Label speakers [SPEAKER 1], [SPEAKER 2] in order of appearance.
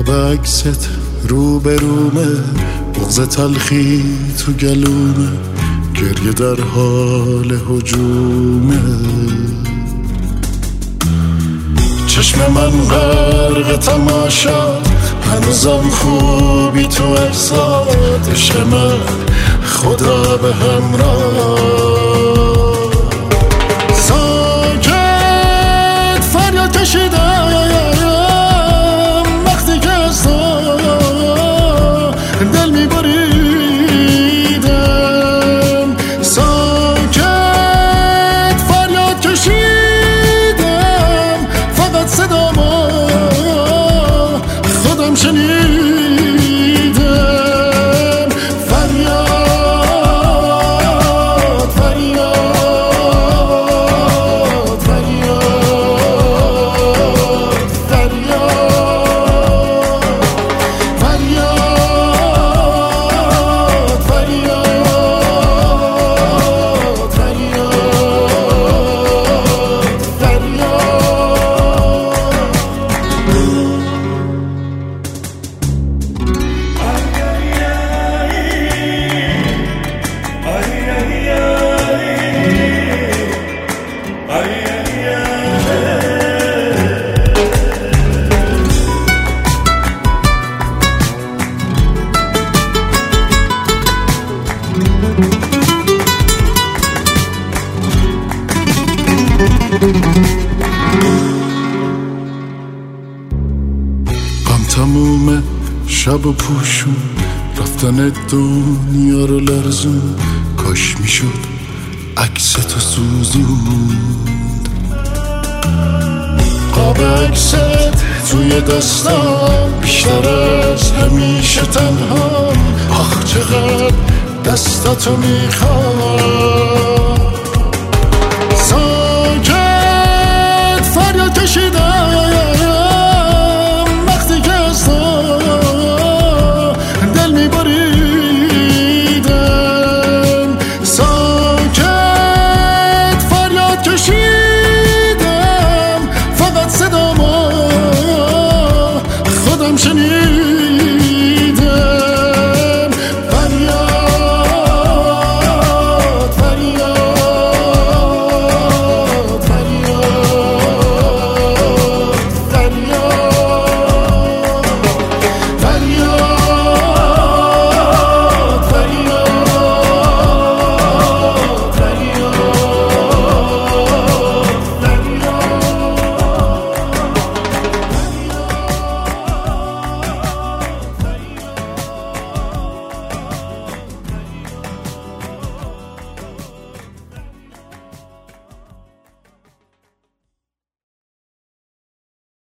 [SPEAKER 1] قاب عکست رو به رومه، بغض تلخی تو گلومه، گریه در حال هجومه. چشم من غرق تماشا، هنوزم خوبی تو احساس. عشق من خدا به همراه، ساکت فریاد کشیدم وقتی که از تو دل میبریدم. ساکت فریاد کشیدم، فقط صدامو خودم شنیدم. فریاد فریاد فریاد فریاد فریاد فریاد فریاد غم تمومه شب و پوشون، رفتن دنیا رو لرزون. کاش میشد عکس تو سوزوند، قاب عکست توی دستم، بیشتر از همیشه تنها. آخ چقدر دستاتو میخوام. ساکت فریاد کشیدم وقتی که از تو دل میبریدم. ساکت فریاد کشیدم، فقط صدامو خودم شنیدم.